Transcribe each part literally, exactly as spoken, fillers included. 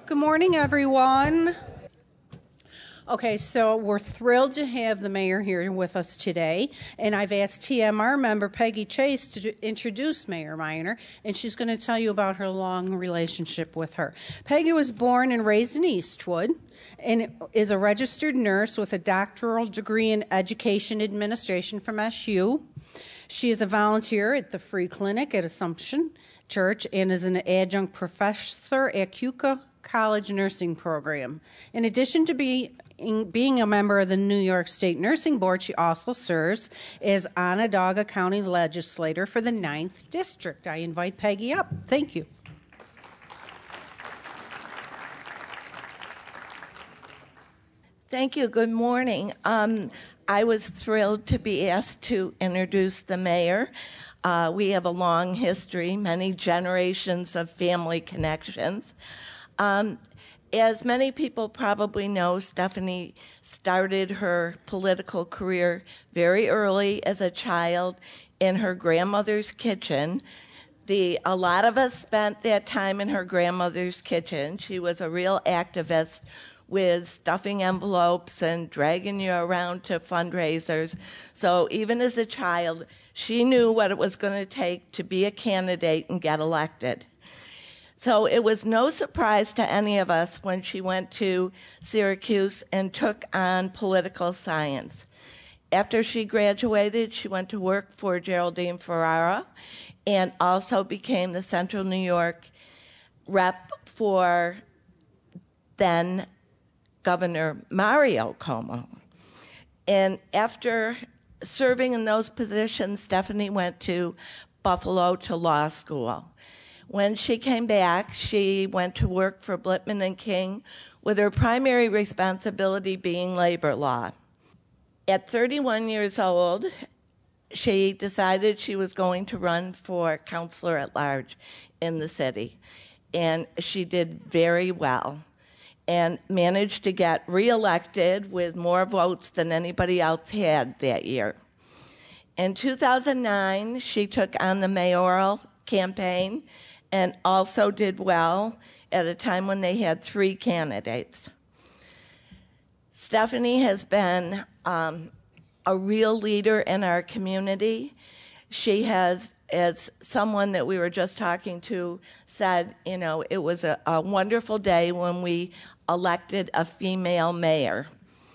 Good morning, everyone. Okay, so we're thrilled to have the mayor here with us today, and I've asked T M R member Peggy Chase to introduce Mayor Miner, and she's going to tell you about her long relationship with her. Peggy was born and raised in Eastwood and is a registered nurse with a doctoral degree in education administration from S U. She is a volunteer at the Free Clinic at Assumption Church and is an adjunct professor at Keuka College Nursing Program. In addition to be being a member of the New York State Nursing Board, she also serves as Onondaga County Legislator for the ninth District. I invite Peggy up. Thank you. Thank you. Good morning. Um, I was thrilled to be asked to introduce the mayor. Uh, we have a long history, many generations of family connections. Um, As many people probably know, Stephanie started her political career very early as a child in her grandmother's kitchen. The, a lot of us spent that time in her grandmother's kitchen. She was a real activist with stuffing envelopes and dragging you around to fundraisers. So even as a child, she knew what it was going to take to be a candidate and get elected. So it was no surprise to any of us when she went to Syracuse and took on political science. After she graduated, she went to work for Geraldine Ferrara and also became the Central New York rep for then Governor Mario Cuomo. And after serving in those positions, Stephanie went to Buffalo to law school. When she came back, she went to work for Blitman and King, with her primary responsibility being labor law. At thirty-one years old, she decided she was going to run for counselor at large in the city. And she did very well and managed to get reelected with more votes than anybody else had that year. In two thousand nine, she took on the mayoral campaign and also did well at a time when they had three candidates. Stephanie has been um, a real leader in our community. She has, as someone that we were just talking to said, you know, it was a, a wonderful day when we elected a female mayor.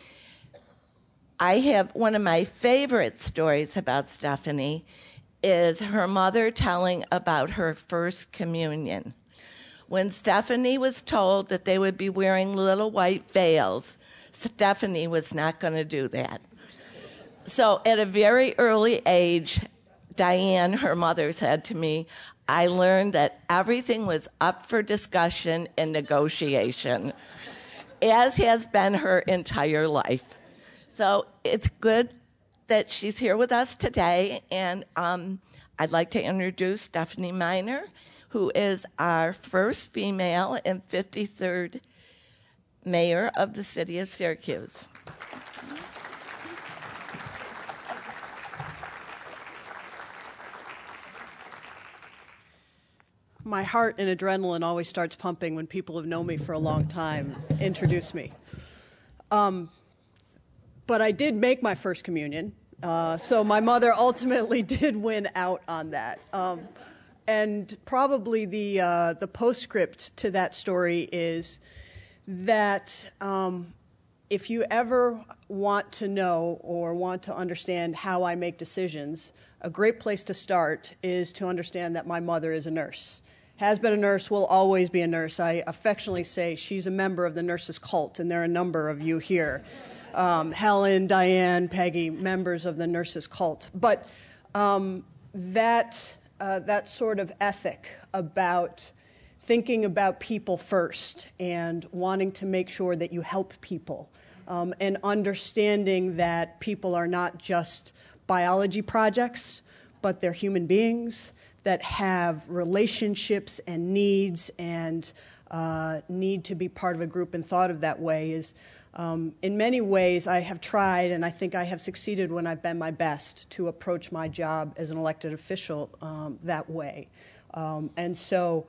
I have one of my favorite stories about Stephanie is her mother telling about her first communion. When Stephanie was told that they would be wearing little white veils, Stephanie was not going to do that. So at a very early age, Diane, her mother, said to me, I learned that everything was up for discussion and negotiation, as has been her entire life. So it's good that she's here with us today, and um, I'd like to introduce Stephanie Miner, who is our first female and fifty-third mayor of the city of Syracuse. My heart and adrenaline always starts pumping when people have known me for a long time introduce me. Um, but I did make my first communion. Uh, so my mother ultimately did win out on that. Um, and probably the uh, the postscript to that story is that um, if you ever want to know or want to understand how I make decisions, a great place to start is to understand that my mother is a nurse. Has been a nurse, will always be a nurse. I affectionately say she's a member of the nurses' cult, and there are a number of you here. Um, Helen, Diane, Peggy, members of the nurses' cult. But um, that, uh, that sort of ethic about thinking about people first and wanting to make sure that you help people um, and understanding that people are not just biology projects, but they're human beings that have relationships and needs and uh, need to be part of a group and thought of that way is Um, in many ways, I have tried, and I think I have succeeded when I've been my best to approach my job as an elected official um, that way. Um, and so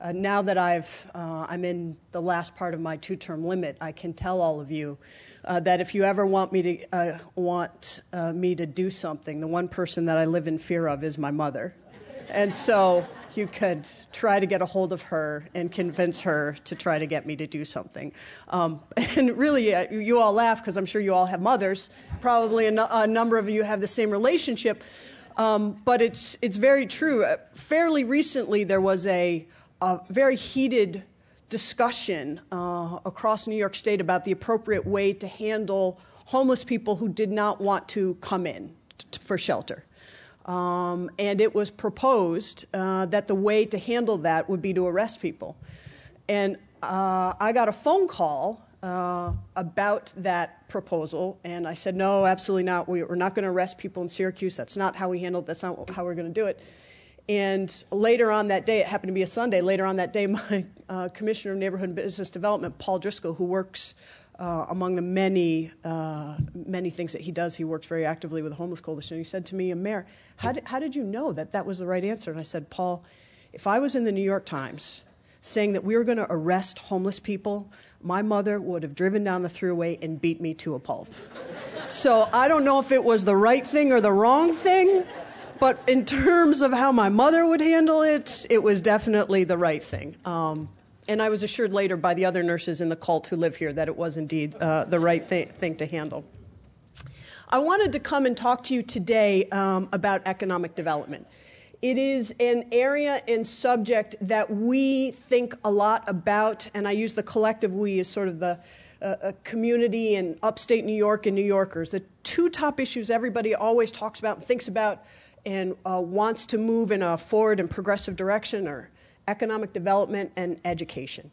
uh, now that I've, uh, I'm in the last part of my two-term limit, I can tell all of you uh, that if you ever want me to uh, want uh, me to do something, the one person that I live in fear of is my mother. And so you could try to get a hold of her and convince her to try to get me to do something. Um, and really, uh, you all laugh because I'm sure you all have mothers. Probably a, no- a number of you have the same relationship. Um, but it's it's very true. Uh, fairly recently, there was a, a very heated discussion uh, across New York State about the appropriate way to handle homeless people who did not want to come in t- for shelter. Um, and it was proposed uh, that the way to handle that would be to arrest people. And uh, I got a phone call uh, about that proposal, and I said, no, absolutely not. We, we're not going to arrest people in Syracuse. That's not how we handle it. That's not how we're going to do it. And later on that day, it happened to be a Sunday, later on that day, my uh, Commissioner of Neighborhood and Business Development, Paul Driscoll, who works Uh, among the many, uh, many things that he does, he works very actively with the Homeless Coalition. He said to me, Mayor, how did, how did you know that that was the right answer? And I said, Paul, if I was in the New York Times saying that we were going to arrest homeless people, my mother would have driven down the thruway and beat me to a pulp. So I don't know if it was the right thing or the wrong thing, but in terms of how my mother would handle it, it was definitely the right thing. Um, And I was assured later by the other nurses in the cult who live here that it was indeed uh, the right th- thing to handle. I wanted to come and talk to you today um, about economic development. It is an area and subject that we think a lot about, and I use the collective we as sort of the uh, community in upstate New York and New Yorkers. The two top issues everybody always talks about and thinks about and uh, wants to move in a forward and progressive direction are economic development and education.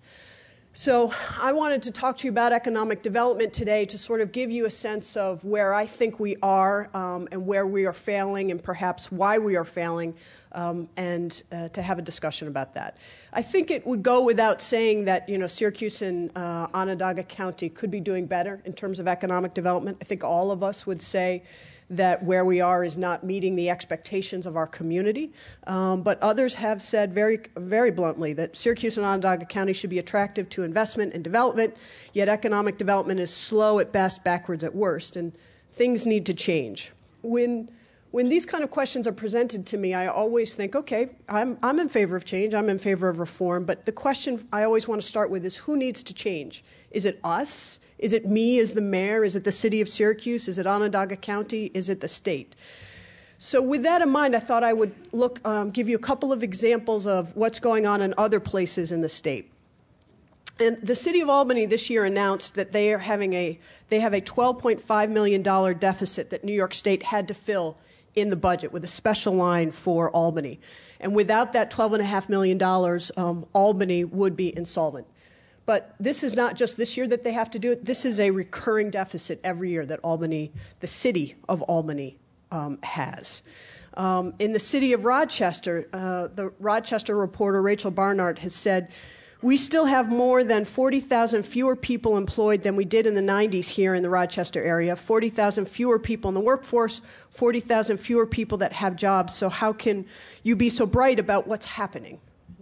So I wanted to talk to you about economic development today to sort of give you a sense of where I think we are um, and where we are failing and perhaps why we are failing, um, and uh, to have a discussion about that. I think it would go without saying that, you know, Syracuse and uh, Onondaga County could be doing better in terms of economic development. I think all of us would say that where we are is not meeting the expectations of our community. Um, but others have said very, very bluntly that Syracuse and Onondaga County should be attractive to investment and development, yet economic development is slow at best, backwards at worst, and things need to change. When when these kind of questions are presented to me, I always think, okay, I'm, I'm in favor of change, I'm in favor of reform, but the question I always want to start with is who needs to change? Is it us? Is it me as the mayor? Is it the city of Syracuse? Is it Onondaga County? Is it the state? So with that in mind, I thought I would look, um, give you a couple of examples of what's going on in other places in the state. And the city of Albany this year announced that they are having a, they have a twelve point five million dollars deficit that New York State had to fill in the budget with a special line for Albany. And without that twelve point five million dollars, um, Albany would be insolvent. But this is not just this year that they have to do it. This is a recurring deficit every year that Albany, the city of Albany, um, has. Um, in the city of Rochester, uh, the Rochester reporter Rachel Barnard has said, we still have more than forty thousand fewer people employed than we did in the nineties here in the Rochester area, forty thousand fewer people in the workforce, forty thousand fewer people that have jobs. So how can you be so bright about what's happening?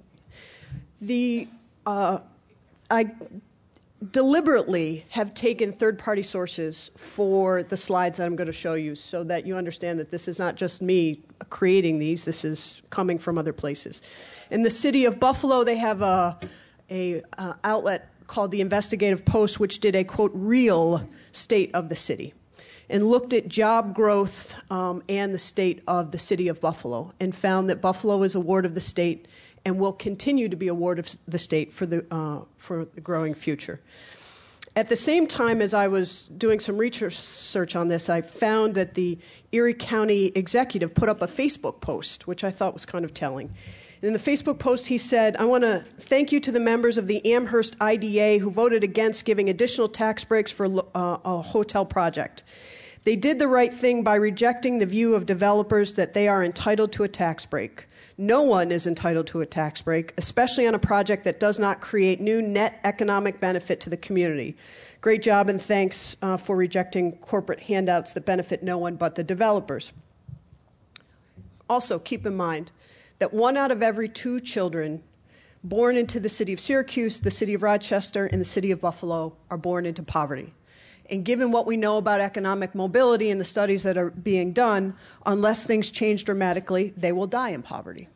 The... Uh, I deliberately have taken third-party sources for the slides that I'm going to show you so that you understand that this is not just me creating these. This is coming from other places. In the city of Buffalo, they have a, a uh, outlet called the Investigative Post, which did a, quote, real state of the city and looked at job growth um, and the state of the city of Buffalo and found that Buffalo is a ward of the state and will continue to be a ward of the state for the uh, for the growing future. At the same time as I was doing some research on this, I found that the Erie County executive put up a Facebook post, which I thought was kind of telling. In the Facebook post, he said, I want to thank you to the members of the Amherst I D A who voted against giving additional tax breaks for uh, a hotel project. They did the right thing by rejecting the view of developers that they are entitled to a tax break. No one is entitled to a tax break, especially on a project that does not create new net economic benefit to the community. Great job, and thanks uh, for rejecting corporate handouts that benefit no one but the developers. Also, keep in mind that one out of every two children born into the city of Syracuse, the city of Rochester, and the city of Buffalo are born into poverty. And given what we know about economic mobility and the studies that are being done, unless things change dramatically, they will die in poverty.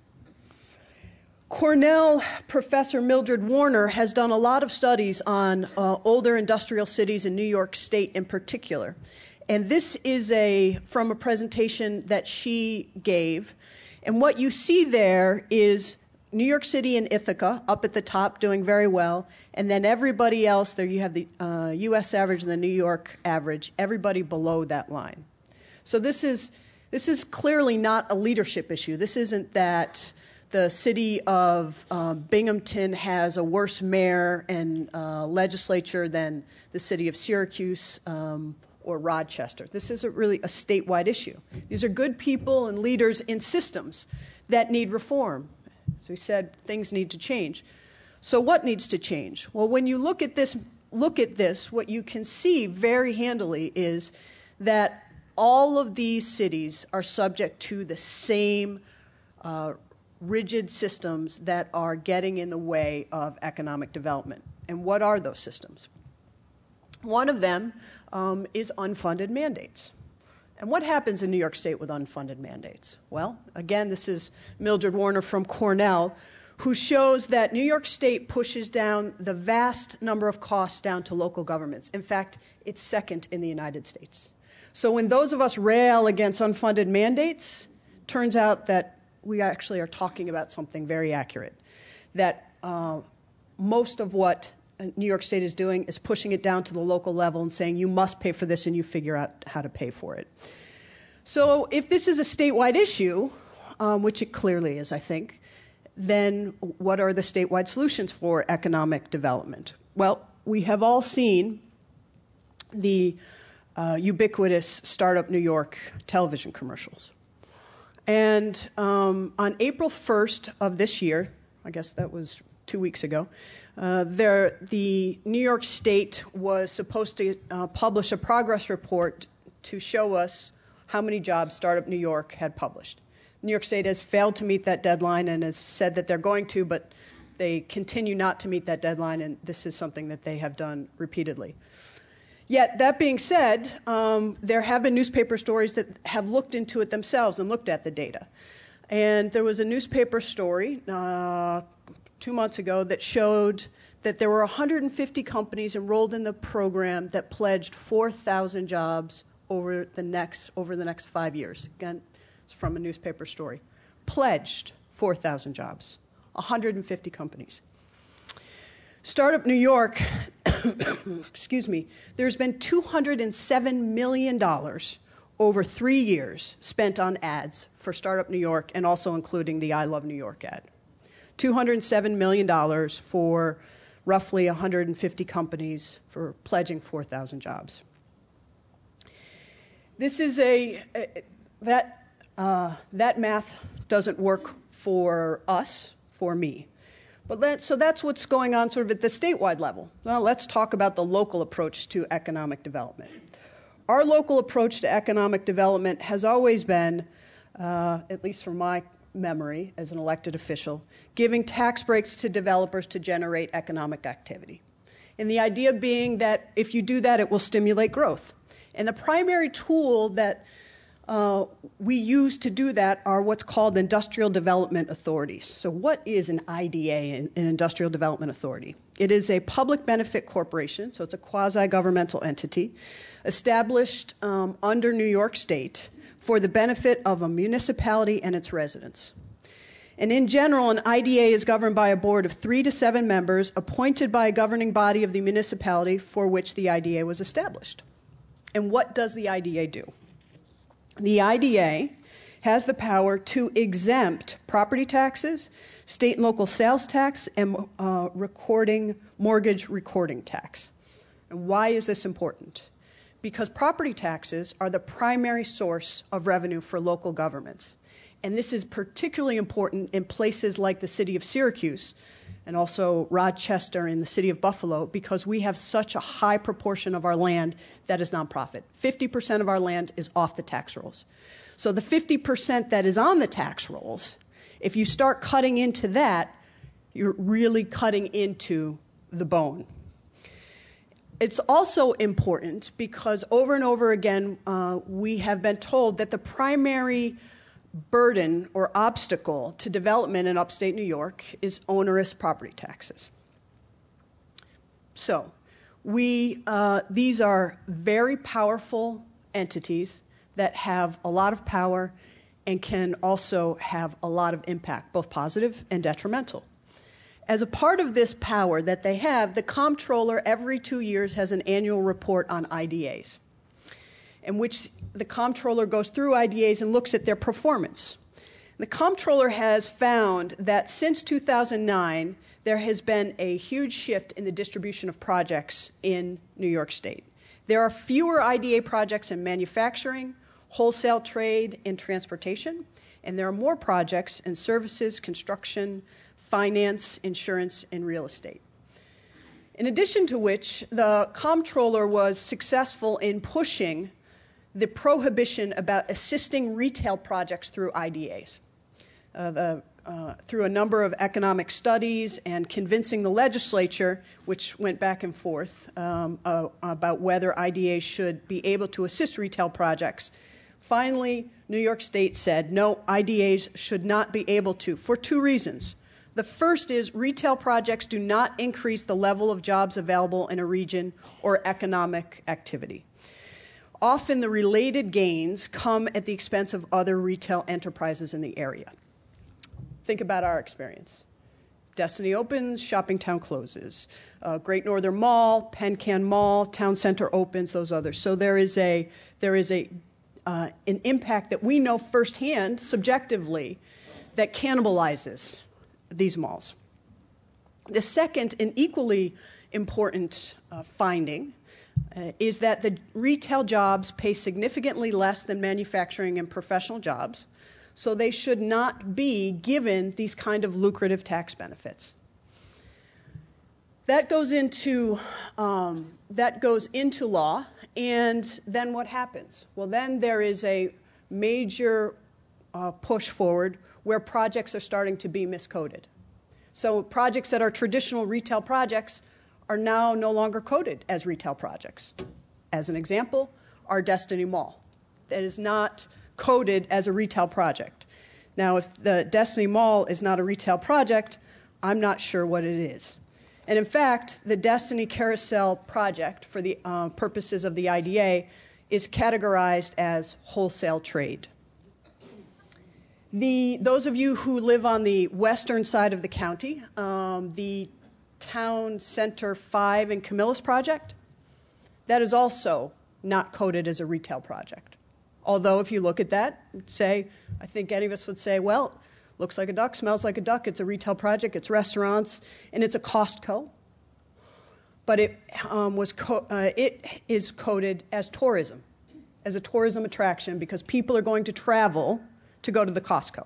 Cornell professor Mildred Warner has done a lot of studies on uh, older industrial cities in New York State in particular. And this is a, from a presentation that she gave. And what you see there is New York City and Ithaca up at the top doing very well, and then everybody else, there you have the uh, U S average and the New York average, everybody below that line. So this is, this is clearly not a leadership issue. This isn't that the city of uh, Binghamton has a worse mayor and uh, legislature than the city of Syracuse um, or Rochester. This isn't really a statewide issue. These are good people and leaders in systems that need reform. So we said things need to change. So what needs to change? Well, when you look at this, look at this, what you can see very handily is that all of these cities are subject to the same uh, rigid systems that are getting in the way of economic development. And what are those systems? One of them um, is unfunded mandates. And what happens in New York State with unfunded mandates? Well, again, this is Mildred Warner from Cornell, who shows that New York State pushes down the vast number of costs down to local governments. In fact, it's second in the United States. So when those of us rail against unfunded mandates, turns out that we actually are talking about something very accurate, that uh, most of what New York State is doing is pushing it down to the local level and saying you must pay for this and you figure out how to pay for it. So if this is a statewide issue, um, which it clearly is, I think, then what are the statewide solutions for economic development? Well, we have all seen the uh, ubiquitous Startup New York television commercials. And um, on April first of this year, I guess that was two weeks ago, Uh, there, the New York State was supposed to uh, publish a progress report to show us how many jobs Startup New York had published. New York State has failed to meet that deadline and has said that they're going to, but they continue not to meet that deadline, and this is something that they have done repeatedly. Yet, that being said, um, there have been newspaper stories that have looked into it themselves and looked at the data. And there was a newspaper story uh, two months ago that showed that there were one hundred fifty companies enrolled in the program that pledged four thousand jobs over the next over the next five years. Again, it's from a newspaper story. Pledged four thousand jobs, one hundred fifty companies. Startup New York, excuse me, there's been two hundred seven million dollars over three years spent on ads for Startup New York, and also including the I Love New York ad. two hundred seven million dollars for roughly one hundred fifty companies for pledging four thousand jobs. This is a, a that, uh, that math doesn't work for us, for me. But that, so that's what's going on sort of at the statewide level. Now let's talk about the local approach to economic development. Our local approach to economic development has always been, uh, at least from my memory as an elected official, giving tax breaks to developers to generate economic activity. And the idea being that if you do that, it will stimulate growth. And the primary tool that uh, we use to do that are what's called industrial development authorities. So what is an I D A, an industrial development authority? It is a public benefit corporation, so it's a quasi-governmental entity, established um, under New York State for the benefit of a municipality and its residents. And in general, an I D A is governed by a board of three to seven members appointed by a governing body of the municipality for which the I D A was established. And what does the I D A do? The I D A has the power to exempt property taxes, state and local sales tax, and uh, recording, mortgage recording tax. And why is this important? Because property taxes are the primary source of revenue for local governments. And this is particularly important in places like the city of Syracuse and also Rochester and the city of Buffalo, because we have such a high proportion of our land that is nonprofit. fifty percent of our land is off the tax rolls. So the fifty percent that is on the tax rolls, if you start cutting into that, You're really cutting into the bone. It's also important because over and over again, uh, we have been told that the primary burden or obstacle to development in upstate New York is onerous property taxes. So, we, uh, these are very powerful entities that have a lot of power and can also have a lot of impact, both positive and detrimental. As a part of this power that they have, the comptroller every two years has an annual report on I D As, in which the comptroller goes through I D As and looks at their performance. The comptroller has found that since two thousand nine, there has been a huge shift in the distribution of projects in New York State. There are fewer I D A projects in manufacturing, wholesale trade, and transportation, and there are more projects in services, construction, finance, insurance, and real estate. In addition to which, the comptroller was successful in pushing the prohibition about assisting retail projects through I D As. Uh, the, uh, through a number of economic studies and convincing the legislature, which went back and forth um, uh, about whether I D As should be able to assist retail projects. Finally, New York State said, no, I D As should not be able to, for two reasons. The first is retail projects do not increase the level of jobs available in a region or economic activity. Often the related gains come at the expense of other retail enterprises in the area. Think about our experience. Destiny opens, Shoppingtown closes. Uh, Great Northern Mall, Penn-Can Mall, Town Center opens, those others. So there is a, there is a, uh, an impact that we know firsthand, subjectively, that cannibalizes these malls. The second and equally important uh, finding uh, is that the retail jobs pay significantly less than manufacturing and professional jobs, so they should not be given these kind of lucrative tax benefits. That goes into, um, that goes into law, and then what happens? Well, then there is a major uh, push forward where projects are starting to be miscoded. So projects that are traditional retail projects are now no longer coded as retail projects. As an example, our Destiny Mall. That is not coded as a retail project. Now, if the Destiny Mall is not a retail project, I'm not sure what it is. And in fact, the Destiny Carousel project, for the uh, purposes of the I D A, is categorized as wholesale trade. The, those of you who live on the western side of the county, um, the Town Center five and Camillus project, that is also not coded as a retail project. Although if you look at that, say, I think any of us would say, well, looks like a duck, smells like a duck, it's a retail project, it's restaurants, and it's a Costco. But it, um, was co- uh, it is coded as tourism, as a tourism attraction, because people are going to travel to go to the Costco.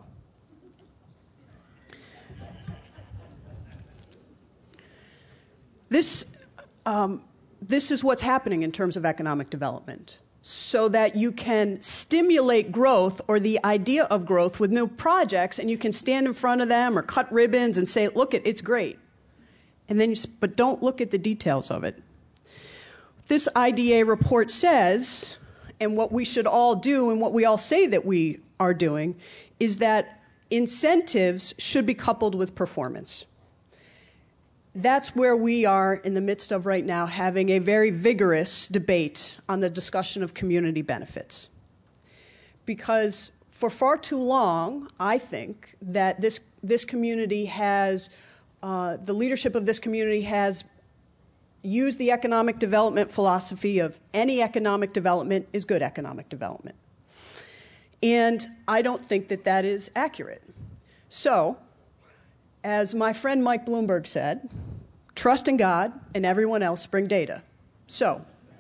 This, um, this is what's happening in terms of economic development, so that you can stimulate growth or the idea of growth with new projects, and you can stand in front of them or cut ribbons and say, look, it's great. And then you, but don't look at the details of it. This I D A report says, and what we should all do and what we all say that we are doing, is that incentives should be coupled with performance. That's where we are in the midst of right now, having a very vigorous debate on the discussion of community benefits. Because for far too long, I think that this, this community has, uh, the leadership of this community has used the economic development philosophy of any economic development is good economic development. And I don't think that that is accurate. So, as my friend Mike Bloomberg said, trust in God and everyone else bring data. So,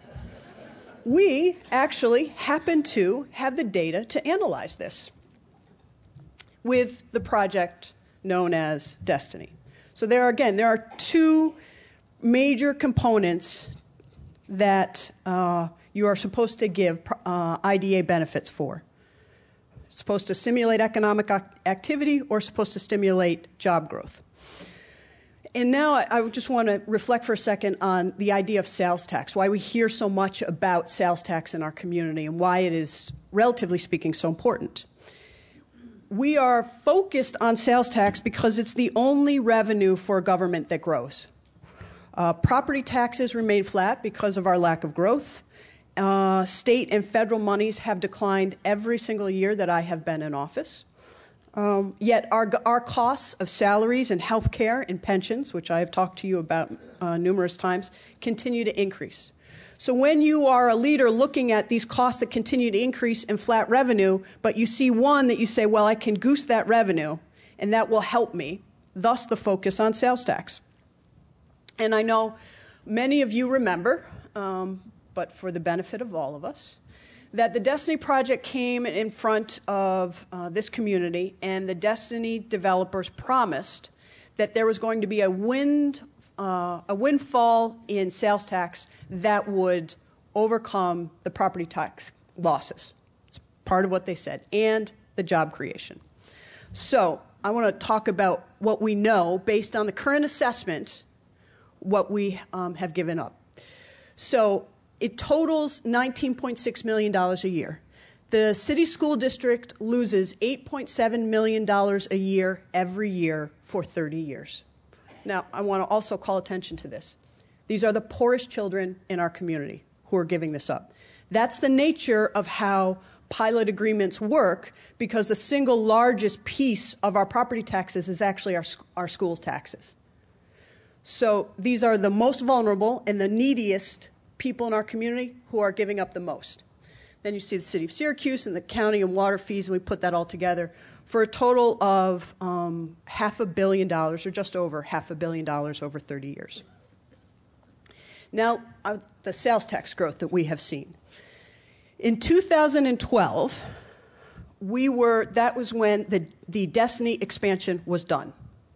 we actually happen to have the data to analyze this with the project known as Destiny. So there are, again, there are two major components that uh, you are supposed to give uh, I D A benefits for. It's supposed to stimulate economic activity or supposed to stimulate job growth. And now I, I just want to reflect for a second on the idea of sales tax, why we hear so much about sales tax in our community and why it is, relatively speaking, so important. We are focused on sales tax because it's the only revenue for a government that grows. Uh, property taxes remain flat because of our lack of growth. Uh, state and federal monies have declined every single year that I have been in office. Um, yet our, our costs of salaries and health care and pensions, which I have talked to you about uh, numerous times, continue to increase. So when you are a leader looking at these costs that continue to increase in flat revenue, but you see one that you say, well, I can goose that revenue, and that will help me, thus the focus on sales tax. And I know many of you remember, um, but for the benefit of all of us, that the Destiny Project came in front of uh, this community, and the Destiny developers promised that there was going to be a wind, uh, a windfall in sales tax that would overcome the property tax losses. It's part of what they said, and the job creation. So I want to talk about what we know based on the current assessment, what we um, have given up. So it totals nineteen point six million dollars a year. The city school district loses eight point seven million dollars a year every year for thirty years. Now, I want to also call attention to this. These are the poorest children in our community who are giving this up. That's the nature of how pilot agreements work, because the single largest piece of our property taxes is actually our, our school taxes. So these are the most vulnerable and the neediest people in our community who are giving up the most. Then you see the city of Syracuse and the county and water fees, and we put that all together for a total of um, half a billion dollars, or just over half a billion dollars over thirty years. Now, uh, the sales tax growth that we have seen. In two thousand twelve, we were, that was when the, the Destiny expansion was done.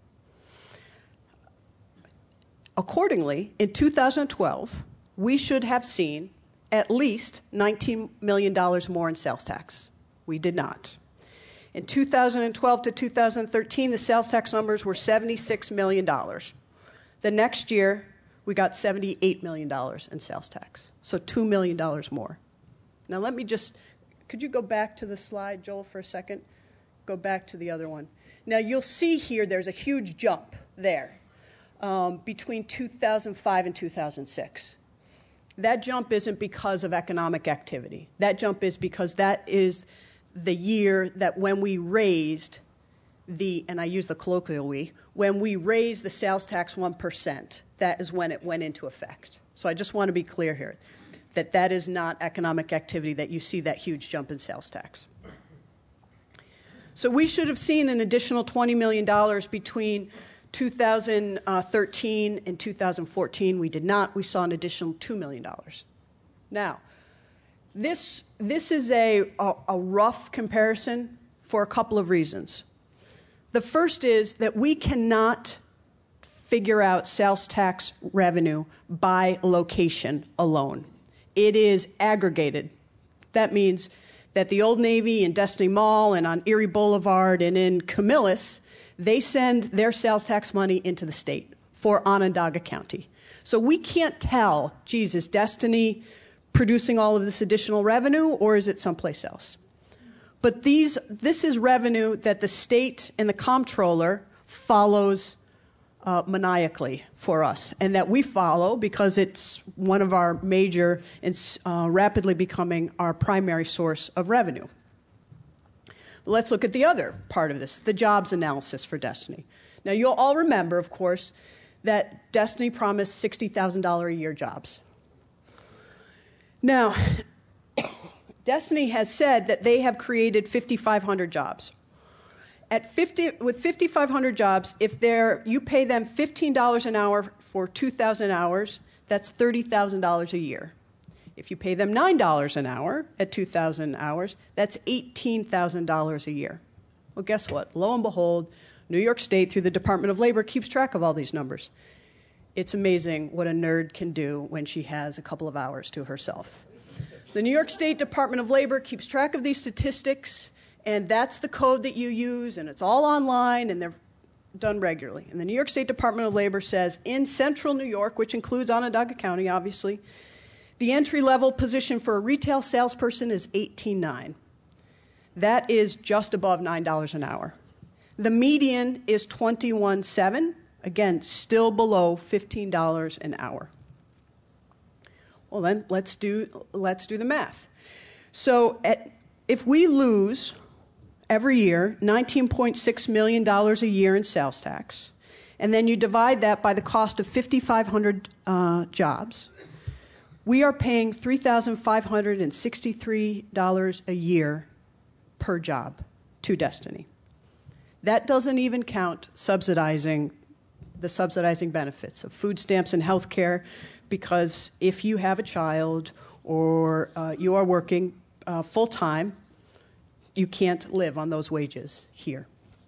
Accordingly, in two thousand twelve, we should have seen at least nineteen million dollars more in sales tax. We did not. In two thousand twelve to two thousand thirteen, the sales tax numbers were seventy-six million dollars. The next year, we got seventy-eight million dollars in sales tax, so two million dollars more. Now let me just, could you go back to the slide, Joel, for a second? Go back to the other one. Now you'll see here there's a huge jump there um, between two thousand five and two thousand six. That jump isn't because of economic activity. That jump is because that is the year that when we raised the, and I use the colloquial we, when we raised the sales tax one percent, that is when it went into effect. So I just want to be clear here that that is not economic activity, that you see that huge jump in sales tax. So we should have seen an additional twenty million dollars between two thousand thirteen and two thousand fourteen. We did not. We saw an additional two million dollars. Now, this, this is a, a, a rough comparison for a couple of reasons. The first is that we cannot figure out sales tax revenue by location alone. It is aggregated. That means that the Old Navy and Destiny Mall and on Erie Boulevard and in Camillus, they send their sales tax money into the state for Onondaga County. So we can't tell, geez, is Destiny producing all of this additional revenue, or is it someplace else? But these, this is revenue that the state and the comptroller follows uh, maniacally for us, and that we follow because it's one of our major and uh, rapidly becoming our primary source of revenue. Let's look at the other part of this, the jobs analysis for Destiny. Now, you'll all remember, of course, that Destiny promised sixty thousand dollars a year jobs. Now, Destiny has said that they have created fifty-five hundred jobs. At fifty, with fifty-five hundred jobs, if they're, you pay them fifteen dollars an hour for two thousand hours, that's thirty thousand dollars a year. If you pay them nine dollars an hour at two thousand hours, that's eighteen thousand dollars a year. Well, guess what? Lo and behold, New York State, through the Department of Labor, keeps track of all these numbers. It's amazing what a nerd can do when she has a couple of hours to herself. The New York State Department of Labor keeps track of these statistics, and that's the code that you use, and it's all online, and they're done regularly. And the New York State Department of Labor says in central New York, which includes Onondaga County, obviously, the entry-level position for a retail salesperson is eighteen nine. That is just above nine dollars an hour. The median is twenty-one seven, again, still below fifteen dollars an hour. Well, then let's do, let's do the math. So at, if we lose every year nineteen point six million dollars a year in sales tax, and then you divide that by the cost of five thousand five hundred uh, jobs, we are paying three thousand five hundred sixty-three dollars a year per job to Destiny. That doesn't even count subsidizing the subsidizing benefits of food stamps and health care, because if you have a child or uh, you are working uh, full-time, you can't live on those wages here.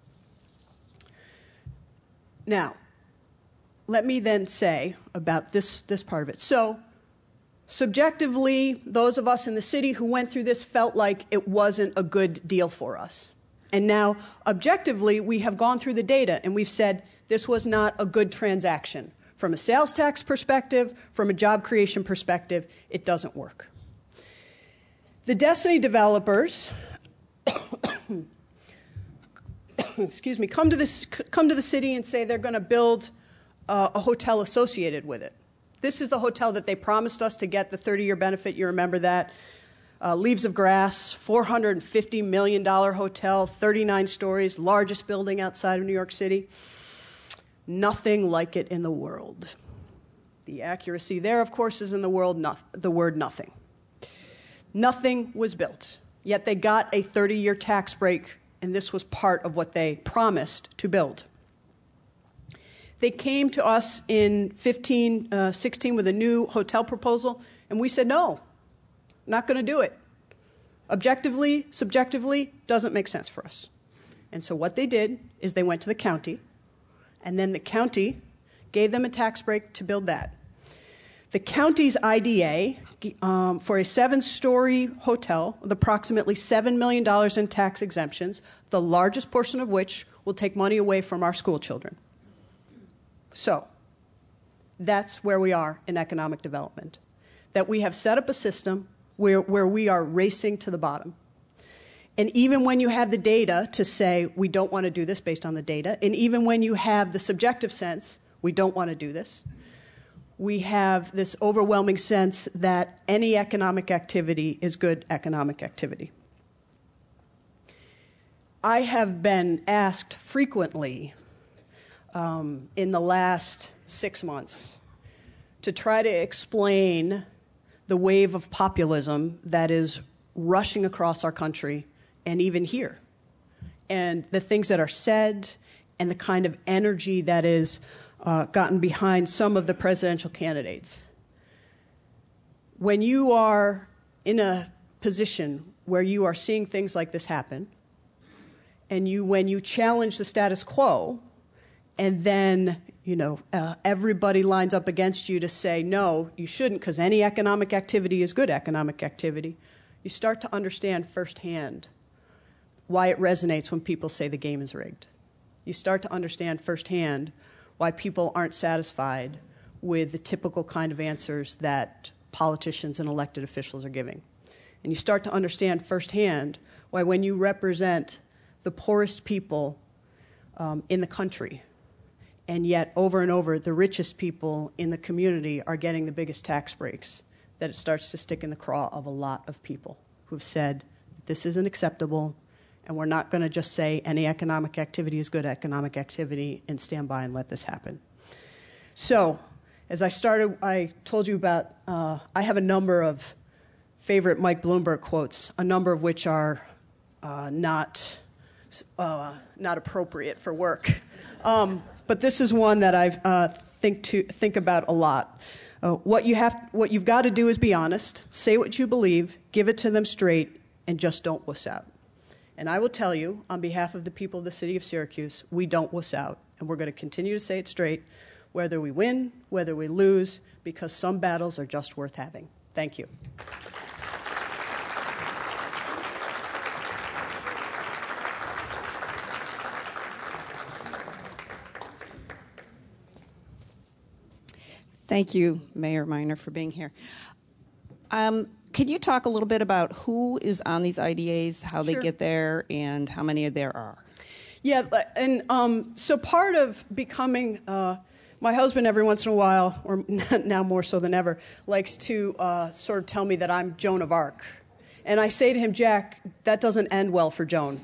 Now, let me then say about this, this part of it. So, subjectively, those of us in the city who went through this felt like it wasn't a good deal for us. And now, objectively, we have gone through the data and we've said this was not a good transaction. From a sales tax perspective, from a job creation perspective, it doesn't work. The Destiny developers excuse me, come to, this, come to the city and say they're going to build uh, a hotel associated with it. This is the hotel that they promised us to get the thirty-year benefit. You remember that. Uh, Leaves of Grass, four hundred fifty million dollars hotel, thirty-nine stories, largest building outside of New York City. Nothing like it in the world. The accuracy there, of course, is in the, world no- the word nothing. Nothing was built, yet they got a thirty-year tax break, and this was part of what they promised to build. They came to us in fifteen, sixteen with a new hotel proposal, and we said, no, not going to do it. Objectively, subjectively, doesn't make sense for us. And so what they did is they went to the county, and then the county gave them a tax break to build that. The county's I D A um, for a seven-story hotel with approximately seven million dollars in tax exemptions, the largest portion of which will take money away from our school children. So that's where we are in economic development, that we have set up a system where, where we are racing to the bottom. And even when you have the data to say, we don't want to do this based on the data, and even when you have the subjective sense, we don't want to do this, we have this overwhelming sense that any economic activity is good economic activity. I have been asked frequently um, in the last six months to try to explain the wave of populism that is rushing across our country and even here, and the things that are said and the kind of energy that is uh, gotten behind some of the presidential candidates. When you are in a position where you are seeing things like this happen, and you, when you challenge the status quo, and then you know uh, everybody lines up against you to say, no, you shouldn't, because any economic activity is good economic activity, you start to understand firsthand why it resonates when people say the game is rigged. You start to understand firsthand why people aren't satisfied with the typical kind of answers that politicians and elected officials are giving. And you start to understand firsthand why when you represent the poorest people um, in the country, and yet over and over the richest people in the community are getting the biggest tax breaks, that it starts to stick in the craw of a lot of people who've said, this isn't acceptable, and we're not going to just say any economic activity is good economic activity and stand by and let this happen. So, as I started, I told you about, uh, I have a number of favorite Mike Bloomberg quotes, a number of which are uh, not, uh, not appropriate for work. Um, but this is one that I uh, think, to, think about a lot. Uh, what, you have, what you've got to do is be honest, say what you believe, give it to them straight, and just don't wuss out. And I will tell you, on behalf of the people of the city of Syracuse, we don't wuss out, and we're going to continue to say it straight, whether we win, whether we lose, because some battles are just worth having. Thank you. Thank you, Mayor Miner, for being here. Um, can you talk a little bit about who is on these I D As, how they Sure. get there, and how many there are? Yeah, and um, so part of becoming, uh, my husband every once in a while, or now more so than ever, likes to uh, sort of tell me that I'm Joan of Arc. And I say to him, Jack, that doesn't end well for Joan.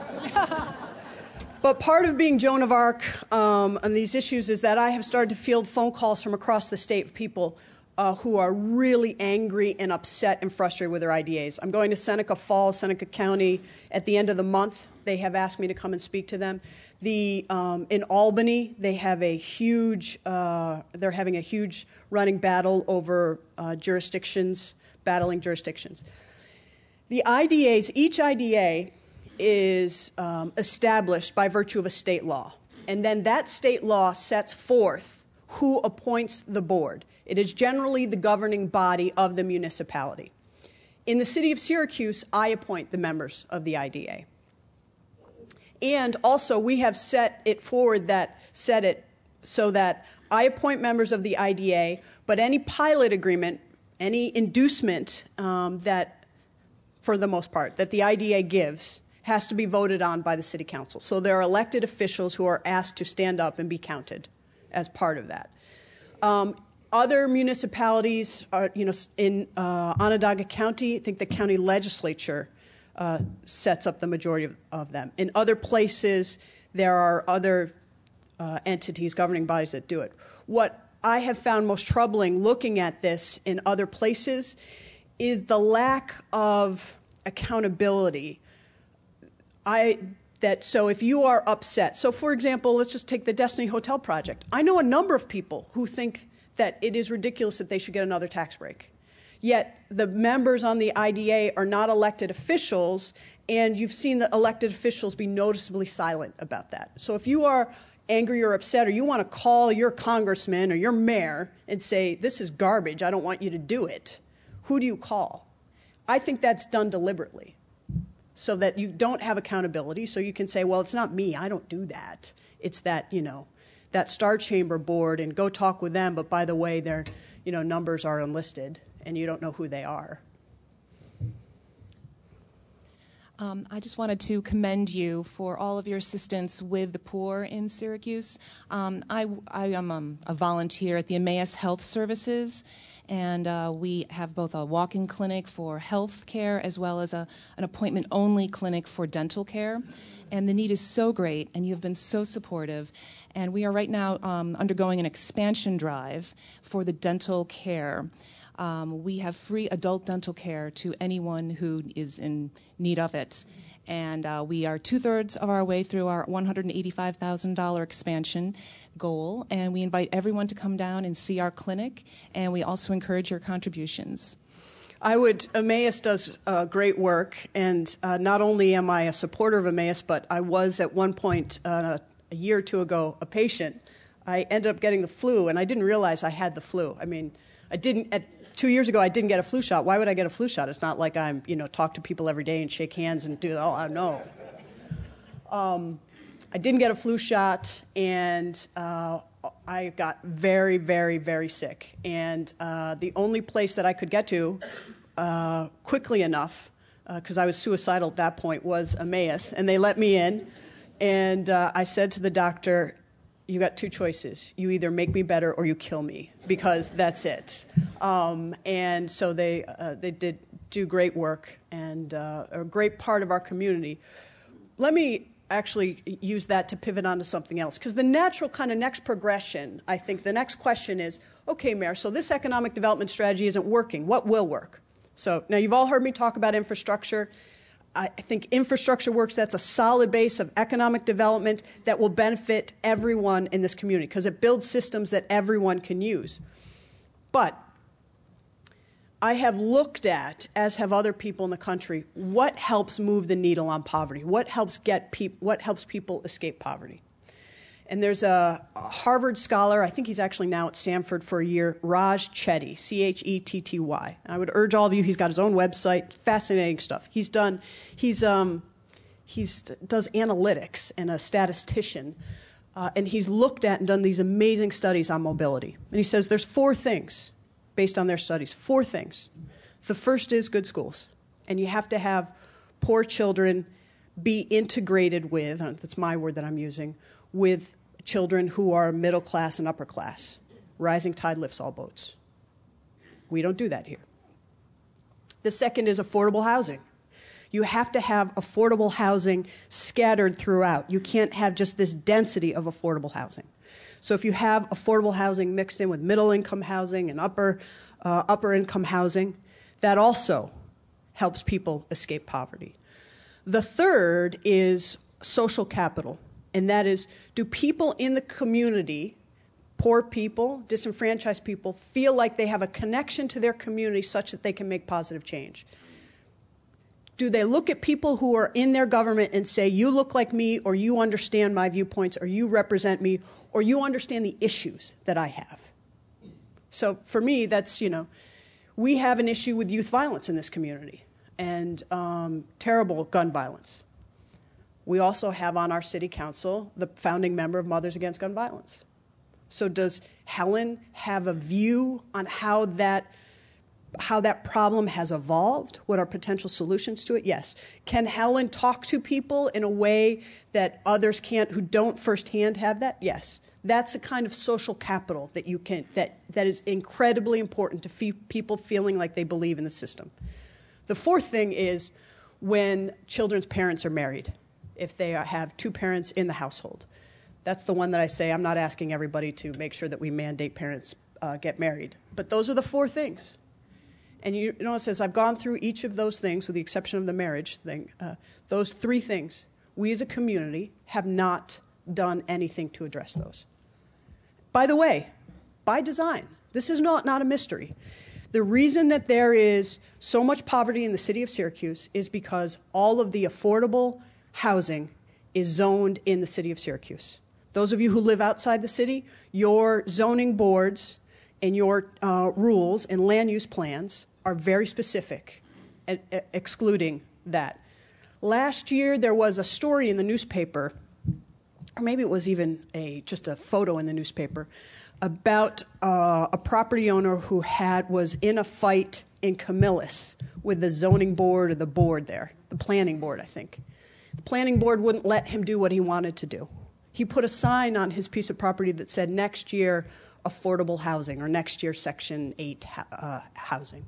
But part of being Joan of Arc um, on these issues is that I have started to field phone calls from across the state of people uh, who are really angry and upset and frustrated with their I D As. I'm going to Seneca Falls, Seneca County at the end of the month. They have asked me to come and speak to them. The, um, in Albany, they have a huge, uh, they're having a huge running battle over uh, jurisdictions, battling jurisdictions. The I D As, each I D A is um, established by virtue of a state law. And then that state law sets forth who appoints the board. It is generally the governing body of the municipality. In the city of Syracuse, I appoint the members of the I D A. And also, we have set it forward that set it so that I appoint members of the I D A, but any pilot agreement, any inducement um, that, for the most part, that the I D A gives has to be voted on by the city council. So there are elected officials who are asked to stand up and be counted as part of that. Um, other municipalities, are, you know, in uh, Onondaga County, I think the county legislature uh, sets up the majority of, of them. In other places, there are other uh, entities, governing bodies that do it. What I have found most troubling looking at this in other places is the lack of accountability. I that so if you are upset, so for example, let's just take the Destiny Hotel project. I know a number of people who think that it is ridiculous that they should get another tax break. Yet the members on the I D A are not elected officials, and you've seen the elected officials be noticeably silent about that. So if you are angry or upset, or you want to call your congressman or your mayor and say, this is garbage, I don't want you to do it, who do you call? I think that's done deliberately, so that you don't have accountability, so you can say, well, it's not me, I don't do that. It's that, you know, that Star Chamber board, and go talk with them, but by the way, their, you know, numbers are unlisted, and you don't know who they are. Um, I just wanted to commend you for all of your assistance with the poor in Syracuse. Um, I, I am um, a volunteer at the Emmaus Health Services, and uh, we have both a walk-in clinic for health care as well as a, an appointment-only clinic for dental care. And the need is so great, and you have been so supportive. And we are right now um, undergoing an expansion drive for the dental care. Um, we have free adult dental care to anyone who is in need of it. And uh, we are two-thirds of our way through our one hundred eighty-five thousand dollars expansion goal, and we invite everyone to come down and see our clinic, and we also encourage your contributions. I would, Emmaus does uh, great work, and uh, not only am I a supporter of Emmaus, but I was at one point, uh, a year or two ago, a patient. I ended up getting the flu, and I didn't realize I had the flu. I mean, I didn't, at, two years ago, I didn't get a flu shot. Why would I get a flu shot? It's not like I'm, you know, talk to people every day and shake hands and do, oh, I know. Um, I didn't get a flu shot, and uh, I got very, very, very sick. And uh, the only place that I could get to uh, quickly enough, because uh, I was suicidal at that point, was Emmaus. And they let me in, and uh, I said to the doctor, you got two choices. You either make me better or you kill me, because that's it. Um, and so they uh, they did do great work, and uh, a great part of our community. Let me actually use that to pivot onto something else, because the natural kind of next progression, I think the next question is, okay, Mayor, so this economic development strategy isn't working. What will work? So now you've all heard me talk about infrastructure. I think infrastructure works. That's a solid base of economic development that will benefit everyone in this community, because it builds systems that everyone can use. But I have looked at, as have other people in the country, what helps move the needle on poverty, what helps get peop- what helps people escape poverty. And there's a, a Harvard scholar, I think he's actually now at Stanford for a year, Raj Chetty, C H E T T Y. I would urge all of you, he's got his own website, fascinating stuff. He's done, he's, um, he's does analytics and a statistician Uh, and he's looked at and done these amazing studies on mobility. And he says there's four things based on their studies, four things. The first is good schools. And you have to have poor children be integrated with, that's my word that I'm using, with children who are middle class and upper class. Rising tide lifts all boats. We don't do that here. The second is affordable housing. You have to have affordable housing scattered throughout. You can't have just this density of affordable housing. So if you have affordable housing mixed in with middle-income housing and upper, uh, upper-income housing, that also helps people escape poverty. The third is social capital, and that is, do people in the community, poor people, disenfranchised people, feel like they have a connection to their community such that they can make positive change? Do they look at people who are in their government and say, you look like me, or you understand my viewpoints, or you represent me, or you understand the issues that I have? So for me, that's, you know, we have an issue with youth violence in this community and um, terrible gun violence. We also have on our city council the founding member of Mothers Against Gun Violence. So does Helen have a view on how that how that problem has evolved? What are potential solutions to it? Yes. Can Helen talk to people in a way that others can't who don't firsthand have that? Yes. That's the kind of social capital that you can that that is incredibly important to fe- people feeling like they believe in the system. The fourth thing is when children's parents are married, if they are, have two parents in the household. That's the one that I say I'm not asking everybody to make sure that we mandate parents uh, get married. But those are the four things. And you, you know, it says, I've gone through each of those things, with the exception of the marriage thing. Uh, those three things, we as a community have not done anything to address those. By the way, by design, this is not, not a mystery. The reason that there is so much poverty in the city of Syracuse is because all of the affordable housing is zoned in the city of Syracuse. Those of you who live outside the city, your zoning boards and your uh, rules and land use plans are very specific at, at excluding that. Last year, there was a story in the newspaper, or maybe it was even a just a photo in the newspaper, about uh, a property owner who had was in a fight in Camillus with the zoning board or the board there, the planning board, I think. The planning board wouldn't let him do what he wanted to do. He put a sign on his piece of property that said, next year, affordable housing, or next year, Section eight uh, housing.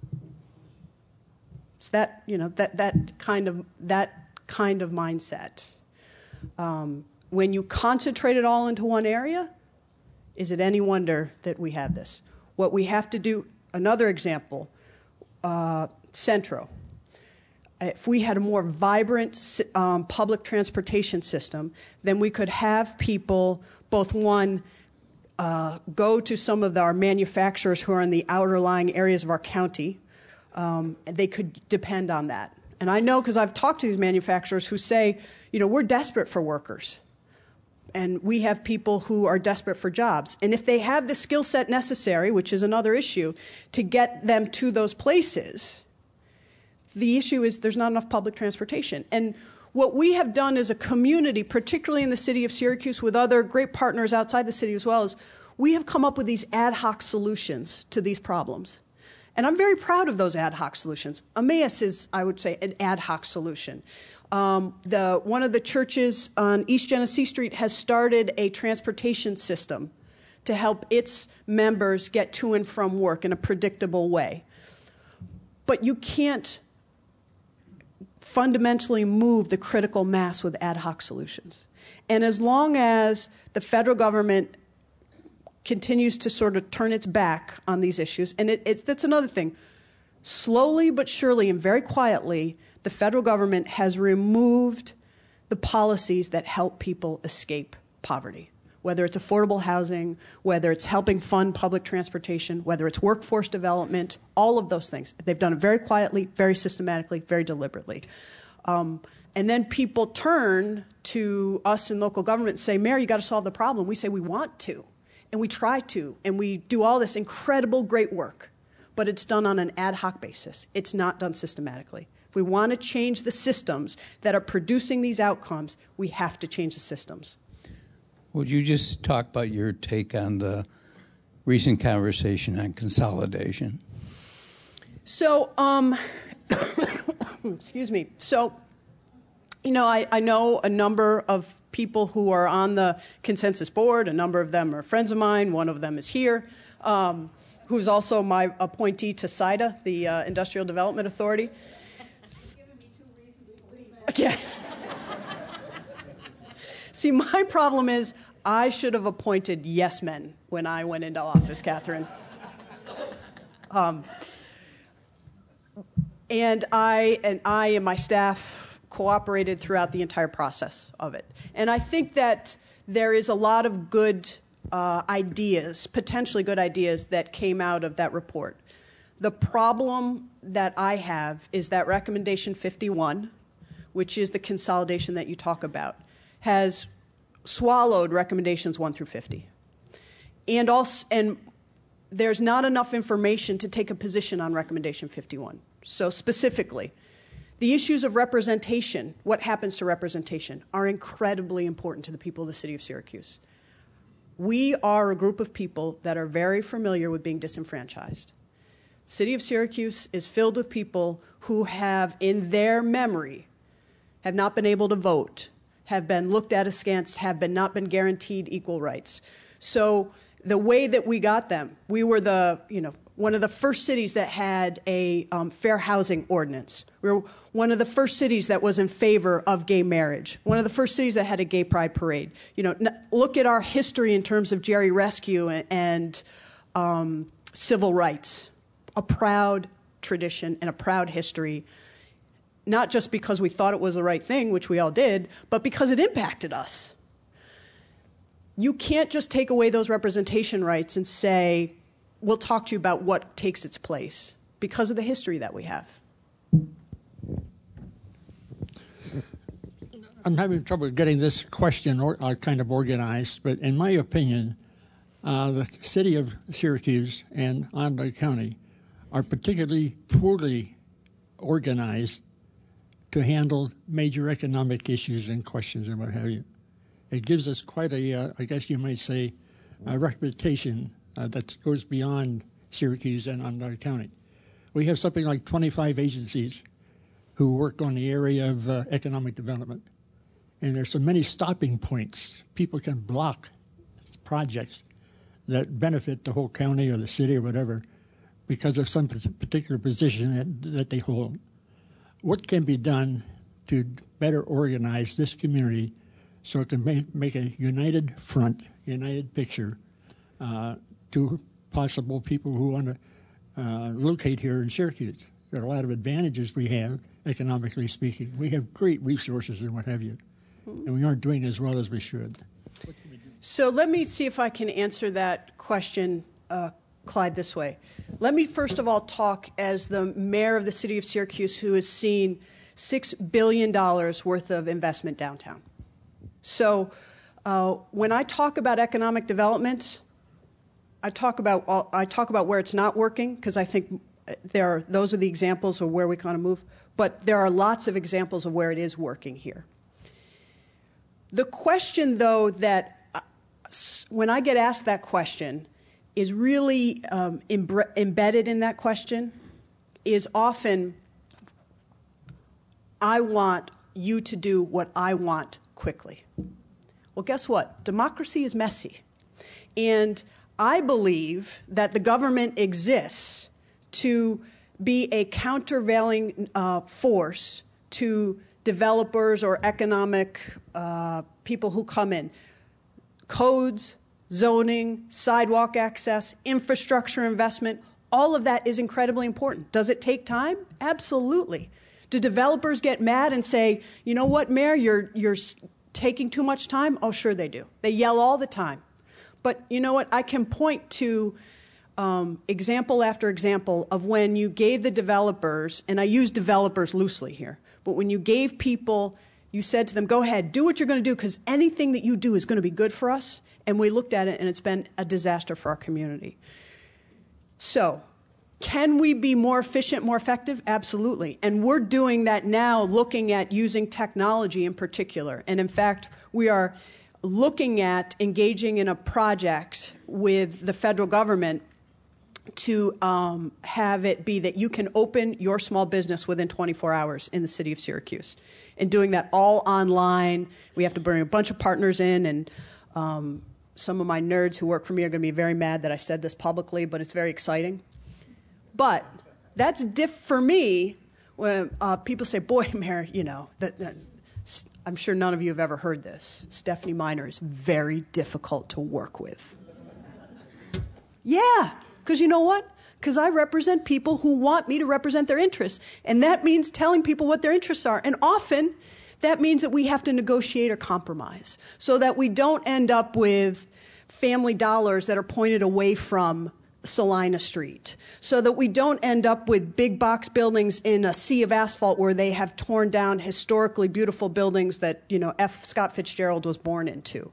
It's that, you know, that, that, kind, of, that kind of mindset. Um, when you concentrate it all into one area, is it any wonder that we have this? What we have to do, another example, uh, Centro. If we had a more vibrant um, public transportation system, then we could have people, both one, uh, go to some of our manufacturers who are in the outer lying areas of our county. Um, they could depend on that. And I know because I've talked to these manufacturers who say, you know, we're desperate for workers. And we have people who are desperate for jobs. And if they have the skill set necessary, which is another issue, to get them to those places, the issue is there's not enough public transportation. And what we have done as a community, particularly in the city of Syracuse with other great partners outside the city as well, is we have come up with these ad hoc solutions to these problems. And I'm very proud of those ad hoc solutions. Emmaus is, I would say, an ad hoc solution. Um, the, one of the churches on East Genesee Street has started a transportation system to help its members get to and from work in a predictable way. But you can't fundamentally move the critical mass with ad hoc solutions. And as long as the federal government continues to sort of turn its back on these issues, and it, it's, that's another thing, slowly but surely and very quietly, the federal government has removed the policies that help people escape poverty, whether it's affordable housing, whether it's helping fund public transportation, whether it's workforce development, all of those things. They've done it very quietly, very systematically, very deliberately. Um, and then people turn to us in local government and say, Mayor, you got to solve the problem. We say we want to, and we try to, and we do all this incredible, great work, but it's done on an ad hoc basis. It's not done systematically. If we want to change the systems that are producing these outcomes, we have to change the systems. would you just talk about your take on the recent conversation on consolidation? So, um, excuse me. So, you know, I, I know a number of people who are on the consensus board. A number of them are friends of mine. One of them is here, um, who's also my appointee to SIDA, the uh, Industrial Development Authority. Yeah. See, my problem is I should have appointed yes men when I went into office, Catherine. Um, and I and I and my staff cooperated throughout the entire process of it. And I think that there is a lot of good uh, ideas, potentially good ideas, that came out of that report. The problem that I have is that recommendation fifty-one, which is the consolidation that you talk about, has swallowed recommendations one through fifty. And also, and there's not enough information to take a position on recommendation fifty-one. So specifically, the issues of representation, what happens to representation, are incredibly important to the people of the city of Syracuse. We are a group of people that are very familiar with being disenfranchised. The city of Syracuse is filled with people who have, in their memory, have not been able to vote, have been looked at askance, have been not been guaranteed equal rights. So the way that we got them, we were the, you know, one of the first cities that had a um, fair housing ordinance. We were one of the first cities that was in favor of gay marriage. One of the first cities that had a gay pride parade. You know, n- look at our history in terms of Jerry Rescue and, and um, civil rights. A proud tradition and a proud history, not just because we thought it was the right thing, which we all did, but because it impacted us. You can't just take away those representation rights and say, we'll talk to you about what takes its place, because of the history that we have. I'm having trouble getting this question or, uh, kind of organized, but in my opinion, uh, the city of Syracuse and Onondaga County are particularly poorly organized to handle major economic issues and questions and what have you. It gives us quite a, uh, I guess you might say, a reputation uh, that goes beyond Syracuse and Onondaga County. We have something like twenty-five agencies who work on the area of uh, economic development. And there's so many stopping points. People can block projects that benefit the whole county or the city or whatever because of some particular position that, that they hold. What can be done to better organize this community so it can make, make a united front, united picture uh, to possible people who want to uh, locate here in Syracuse? There are a lot of advantages we have, economically speaking. We have great resources and what have you, and we aren't doing as well as we should. So let me see if I can answer that question, uh, Clyde, this way. Let me first of all talk as the mayor of the city of Syracuse, who has seen six billion dollars worth of investment downtown. So uh, when I talk about economic development, I talk about all, I talk about where it's not working, because I think there are, those are the examples of where we kind of move. But there are lots of examples of where it is working here. The question, though, that uh, when I get asked that question is really um, imbre- embedded in that question is often, I want you to do what I want quickly. Well, guess what? Democracy is messy. And I believe that the government exists to be a countervailing uh, force to developers or economic uh, people who come in. Codes, zoning, sidewalk access, infrastructure investment, all of that is incredibly important. Does it take time? Absolutely. Do developers get mad and say, you know what, Mayor, you're, you're taking too much time? Oh, sure they do. They yell all the time. But you know what? I can point to um, example after example of when you gave the developers, and I use developers loosely here, but when you gave people, you said to them, go ahead, do what you're going to do, because anything that you do is going to be good for us. And we looked at it, and it's been a disaster for our community. So, can we be more efficient, more effective? Absolutely. And we're doing that now, looking at using technology in particular. And in fact, we are looking at engaging in a project with the federal government to um, have it be that you can open your small business within twenty-four hours in the city of Syracuse. And doing that all online. We have to bring a bunch of partners in, and um, some of my nerds who work for me are going to be very mad that I said this publicly, but it's very exciting. But that's diff for me when uh, people say, boy, Mayor, you know, that, that, I'm sure none of you have ever heard this. Stephanie Miner is very difficult to work with. Yeah. Because you know what? Because I represent people who want me to represent their interests. And that means telling people what their interests are. And often, that means that we have to negotiate or compromise so that we don't end up with family dollars that are pointed away from Salina Street, so that we don't end up with big box buildings in a sea of asphalt where they have torn down historically beautiful buildings that, you know, F. Scott Fitzgerald was born into.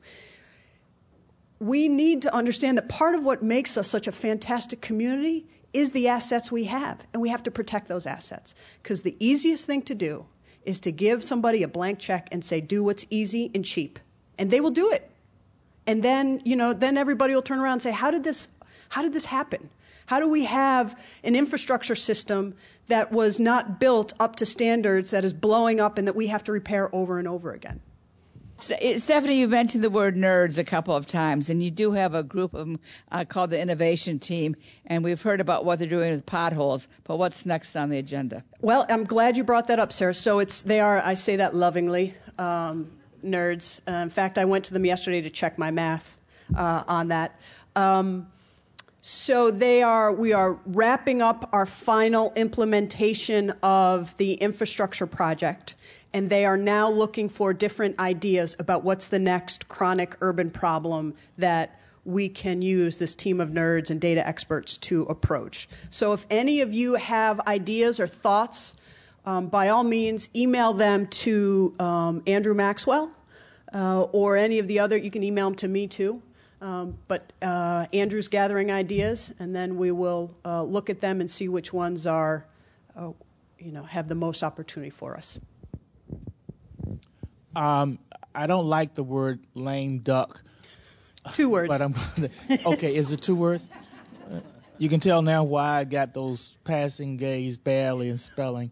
We need to understand that part of what makes us such a fantastic community is the assets we have, and we have to protect those assets. Because the easiest thing to do is to give somebody a blank check and say, do what's easy and cheap. And they will do it. And then, you know, then everybody will turn around and say, how did this, how did this happen? How do we have an infrastructure system that was not built up to standards, that is blowing up and that we have to repair over and over again? Stephanie, you mentioned the word nerds a couple of times, and you do have a group of them uh, called the Innovation Team, and we've heard about what they're doing with potholes, but what's next on the agenda? Well, I'm glad you brought that up, Sarah. So it's they are, I say that lovingly, um, nerds. Uh, in fact, I went to them yesterday to check my math uh, on that. Um, so they are, we are wrapping up our final implementation of the infrastructure project, and they are now looking for different ideas about what's the next chronic urban problem that we can use this team of nerds and data experts to approach. So if any of you have ideas or thoughts, um, by all means, email them to um, Andrew Maxwell uh, or any of the other. You can email them to me, too. Um, but uh, Andrew's gathering ideas, and then we will uh, look at them and see which ones are, uh, you know, have the most opportunity for us. Um, I don't like the word lame duck. Two words. But I'm gonna, okay, is it two words? Uh, you can tell now why I got those passing Ks barely in spelling.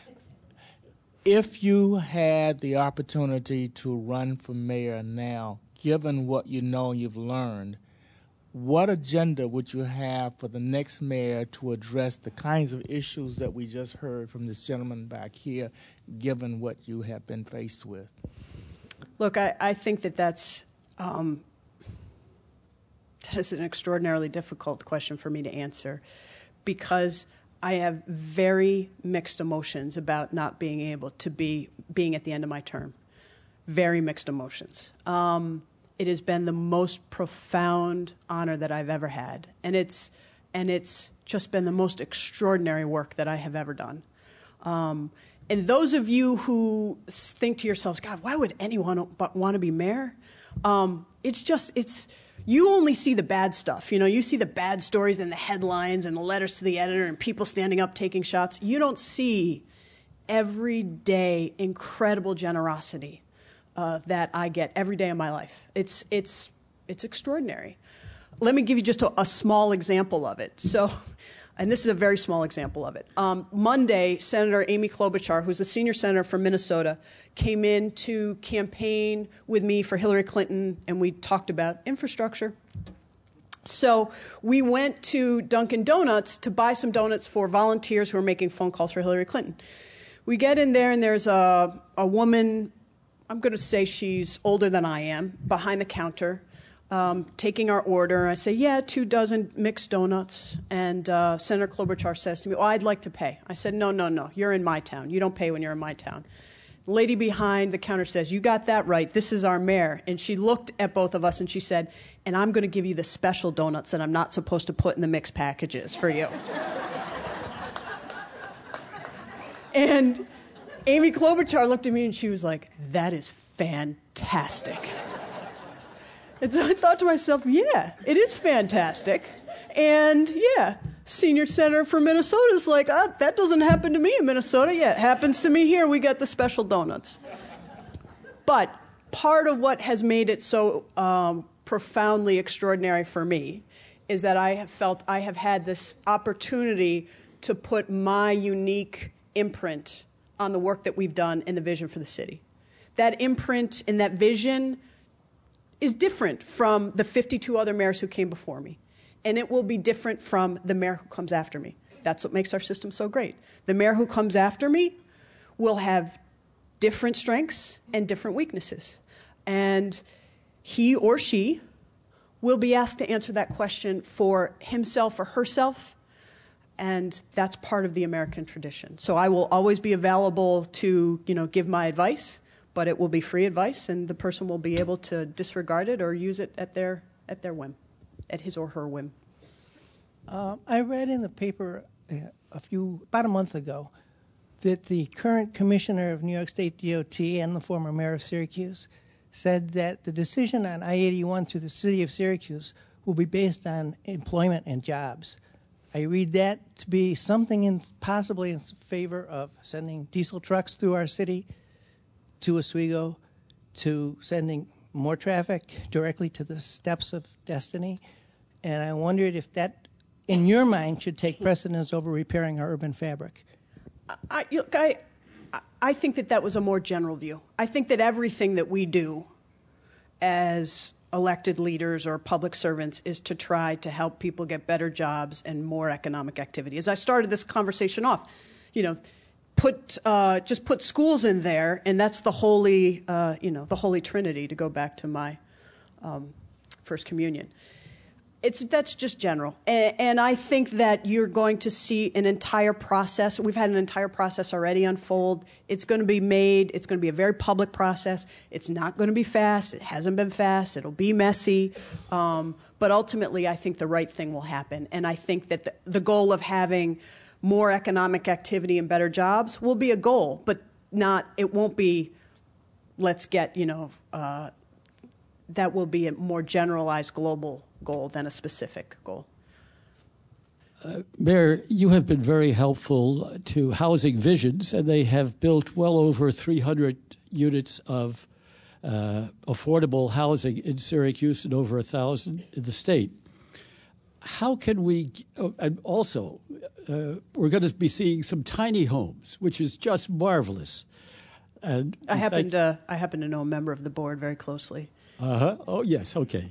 If you had the opportunity to run for mayor now, given what you know you've learned, what agenda would you have for the next mayor to address the kinds of issues that we just heard from this gentleman back here, given what you have been faced with? Look, I, I think that that's um, that is an extraordinarily difficult question for me to answer, because I have very mixed emotions about not being able to be being at the end of my term. Very mixed emotions. Um, It has been the most profound honor that I've ever had, and it's and it's just been the most extraordinary work that I have ever done. Um, and those of you who think to yourselves, God, why would anyone want to be mayor? Um, it's just it's you only see the bad stuff. You know, you see the bad stories and the headlines and the letters to the editor and people standing up taking shots. You don't see everyday incredible generosity Uh, that I get every day of my life. It's it's it's extraordinary. Let me give you just a, a small example of it. So, and this is a very small example of it. Um, Monday, Senator Amy Klobuchar, who's a senior senator from Minnesota, came in to campaign with me for Hillary Clinton, and we talked about infrastructure. So we went to Dunkin' Donuts to buy some donuts for volunteers who are making phone calls for Hillary Clinton. We get in there, and there's a a woman, I'm going to say she's older than I am, behind the counter, um, taking our order. I say, yeah, two dozen mixed donuts. And uh, Senator Klobuchar says to me, oh, I'd like to pay. I said, no, no, no, you're in my town. You don't pay when you're in my town. The lady behind the counter says, you got that right. This is our mayor. And she looked at both of us and she said, and I'm going to give you the special donuts that I'm not supposed to put in the mixed packages for you. And Amy Klobuchar looked at me and she was like, that is fantastic. And so I thought to myself, yeah, it is fantastic. And yeah, senior senator from Minnesota is like, oh, that doesn't happen to me in Minnesota. Yeah, it happens to me here. We got the special donuts. But part of what has made it so um, profoundly extraordinary for me is that I have felt I have had this opportunity to put my unique imprint on the work that we've done and the vision for the city. That imprint and that vision is different from the fifty-two other mayors who came before me. And it will be different from the mayor who comes after me. That's what makes our system so great. The mayor who comes after me will have different strengths and different weaknesses. And he or she will be asked to answer that question for himself or herself. And that's part of the American tradition. So I will always be available to, you know, give my advice, but it will be free advice, and the person will be able to disregard it or use it at their at their whim, at his or her whim. Uh, I read in the paper uh, a few about a month ago that the current commissioner of New York State D O T and the former mayor of Syracuse said that the decision on I eighty-one through the city of Syracuse will be based on employment and jobs. I read that to be something in, possibly in favor of sending diesel trucks through our city to Oswego, to sending more traffic directly to the steps of Destiny. And I wondered if that, in your mind, should take precedence over repairing our urban fabric. I, look, I, I think that that was a more general view. I think that everything that we do as elected leaders or public servants is to try to help people get better jobs and more economic activity. As I started this conversation off, you know, put uh, just put schools in there, and that's the holy, uh, you know, the holy trinity. To go back to my um, first communion. It's, that's just general. And, and I think that you're going to see an entire process. We've had an entire process already unfold. It's going to be made. It's going to be a very public process. It's not going to be fast. It hasn't been fast. It'll be messy. Um, but ultimately, I think the right thing will happen. And I think that the, the goal of having more economic activity and better jobs will be a goal, but not, it won't be, let's get, you know, uh, that will be a more generalized global goal than a specific goal. Uh, Mayor, you have been very helpful to Housing Visions, and they have built well over three hundred units of uh, affordable housing in Syracuse and over one thousand in the state. How can we, oh, and also, uh, we're going to be seeing some tiny homes, which is just marvelous. And I happen to, I happen to know a member of the board very closely. Uh-huh. Oh, yes, okay.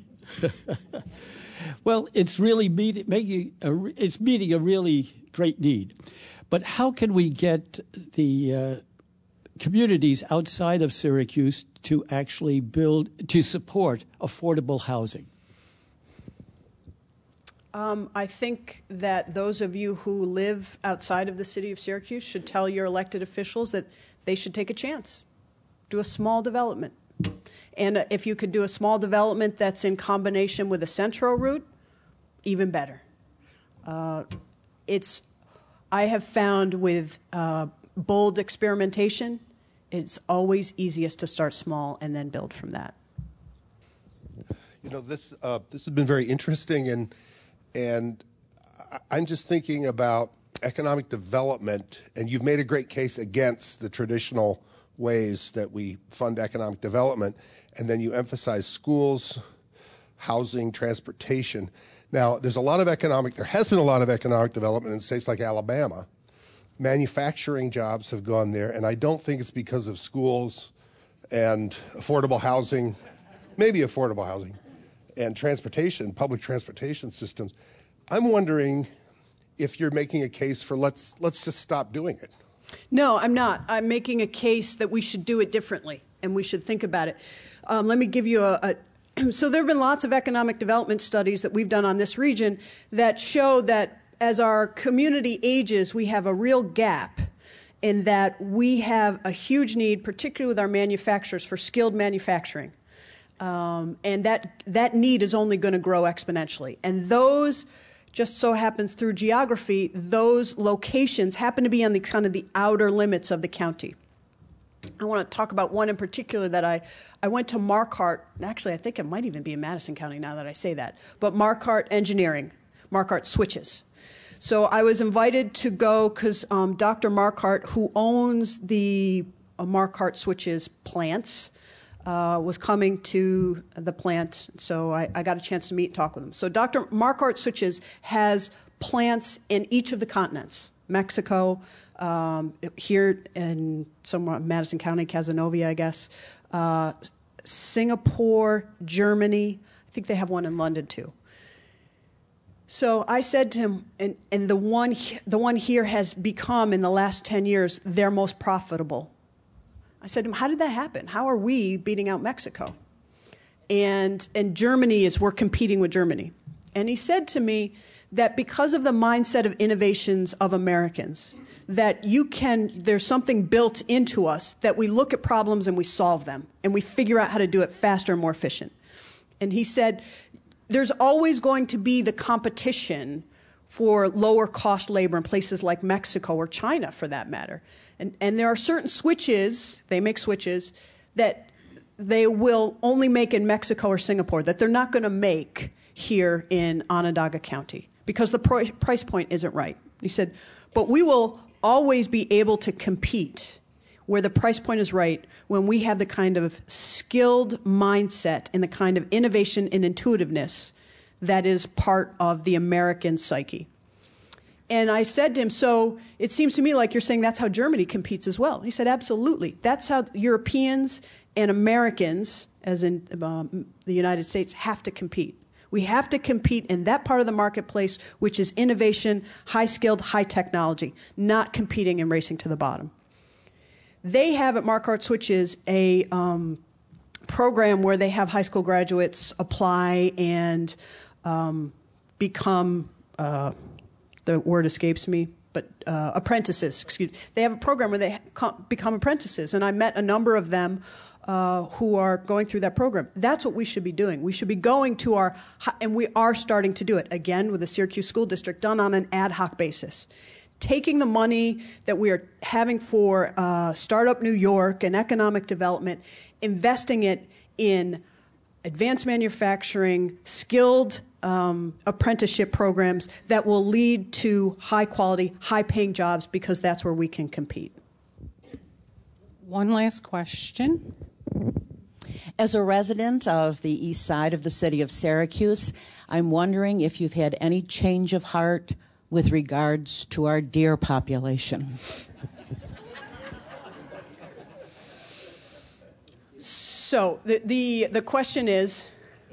Well, it's really meet, making a, it's meeting a really great need. But how can we get the uh, communities outside of Syracuse to actually build, to support affordable housing? Um, I think that those of you who live outside of the city of Syracuse should tell your elected officials that they should take a chance. Do a small development. And uh, if you could do a small development that's in combination with a central route, even better. Uh, it's, I have found with uh, bold experimentation, it's always easiest to start small and then build from that. You know, this uh, this has been very interesting, and and I'm just thinking about economic development, and you've made a great case against the traditional ways that we fund economic development, and then you emphasize schools, housing, transportation. Now, there's a lot of economic, there has been a lot of economic development in states like Alabama. Manufacturing jobs have gone there, and I don't think it's because of schools and affordable housing, maybe affordable housing, and transportation, public transportation systems. I'm wondering if you're making a case for let's let's just stop doing it. No, I'm not. I'm making a case that we should do it differently, and we should think about it. Um, let me give you a, a so there have been lots of economic development studies that we've done on this region that show that as our community ages, we have a real gap in that we have a huge need, particularly with our manufacturers, for skilled manufacturing. Um, and that, that need is only going to grow exponentially. And those, just so happens through geography, those locations happen to be on the kind of the outer limits of the county. I want to talk about one in particular that I, I went to Marquardt. Actually, I think it might even be in Madison County now that I say that. But Marquardt Engineering, Marquardt Switches. So I was invited to go because um, Doctor Marquardt, who owns the uh, Marquardt Switches plants, uh, was coming to the plant, so I, I got a chance to meet and talk with him. So Doctor Marquardt Switches has plants in each of the continents, Mexico, um, here in somewhere Madison County, Casanova, I guess, uh, Singapore, Germany. I think they have one in London too. So I said to him, and, and the one the one here has become, in the last ten years, their most profitable. I said to him, how did that happen? How are we beating out Mexico? And, and Germany is, we're competing with Germany. And he said to me that because of the mindset of innovations of Americans, that you can, there's something built into us that we look at problems and we solve them, and we figure out how to do it faster and more efficient. And he said, there's always going to be the competition for lower cost labor in places like Mexico or China, for that matter. And, and there are certain switches, they make switches, that they will only make in Mexico or Singapore, that they're not going to make here in Onondaga County because the pr- price point isn't right. He said, but we will always be able to compete where the price point is right when we have the kind of skilled mindset and the kind of innovation and intuitiveness that is part of the American psyche. And I said to him, so it seems to me like you're saying that's how Germany competes as well. He said, absolutely. That's how Europeans and Americans, as in um, the United States, have to compete. We have to compete in that part of the marketplace, which is innovation, high-skilled, high technology, not competing and racing to the bottom. They have at Marquardt Switches a um, program where they have high school graduates apply and um, become, uh, the word escapes me, but uh, apprentices, excuse me. They have a program where they ha- become apprentices, and I met a number of them uh, who are going through that program. That's what we should be doing. We should be going to our, and we are starting to do it, again, with the Syracuse School District, done on an ad hoc basis. Taking the money that we are having for uh, Startup New York and economic development, investing it in advanced manufacturing, skilled um, apprenticeship programs that will lead to high-quality, high-paying jobs, because that's where we can compete. One last question. As a resident of the east side of the city of Syracuse, I'm wondering if you've had any change of heart with regards to our deer population. So the, the, the question is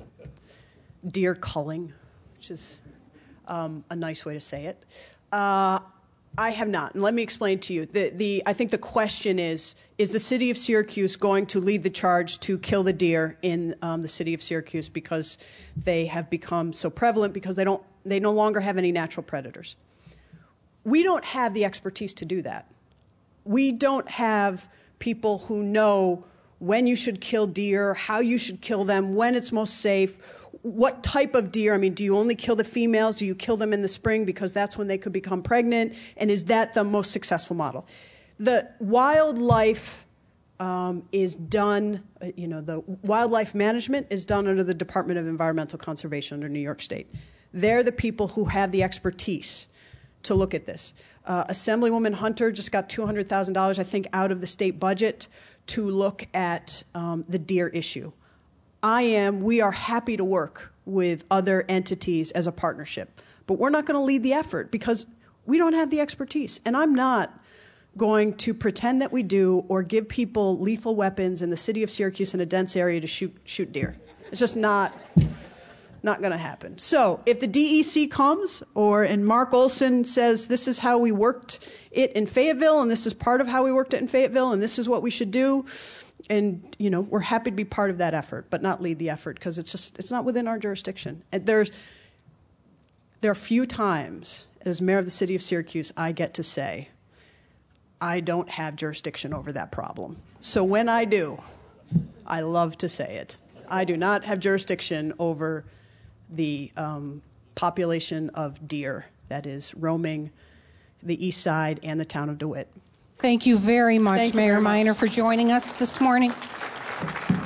deer culling, which is um, a nice way to say it. Uh, I have not, and let me explain to you. The, the, I think the question is, is the city of Syracuse going to lead the charge to kill the deer in um, the city of Syracuse because they have become so prevalent, because they don't, they no longer have any natural predators? We don't have the expertise to do that. We don't have people who know when you should kill deer, how you should kill them, when it's most safe, what type of deer. I mean, do you only kill the females? Do you kill them in the spring because that's when they could become pregnant? And is that the most successful model? The wildlife um, is done, you know, the wildlife management is done under the Department of Environmental Conservation under New York State. They're the people who have the expertise to look at this. Uh, Assemblywoman Hunter just got two hundred thousand dollars, I think, out of the state budget to look at um, the deer issue. I am, we are happy to work with other entities as a partnership, but we're not going to lead the effort because we don't have the expertise. And I'm not going to pretend that we do or give people lethal weapons in the city of Syracuse in a dense area to shoot shoot deer. It's just not not going to happen. So if the D E C comes, or and Mark Olson says this is how we worked it in Fayetteville, and this is part of how we worked it in Fayetteville, and this is what we should do, and you know, we're happy to be part of that effort, but not lead the effort, because it's just it's not within our jurisdiction. And there's there are few times as mayor of the city of Syracuse I get to say I don't have jurisdiction over that problem. So when I do, I love to say it. I do not have jurisdiction over the um, population of deer that is roaming the east side and the town of DeWitt. Thank you very much, Thank you Mayor very much. Miner, for joining us this morning.